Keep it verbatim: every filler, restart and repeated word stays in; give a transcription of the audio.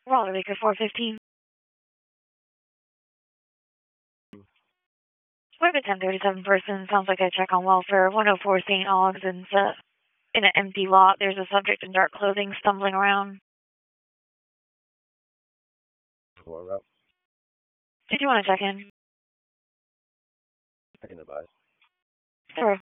Roller Baker four fifteen. Web at ten thirty-seven person. Sounds like a check on welfare. one oh four Saint Augs, and it's uh, in an empty lot. There's a subject in dark clothing stumbling around. What about? Did you want to check in? I can advise. Sure.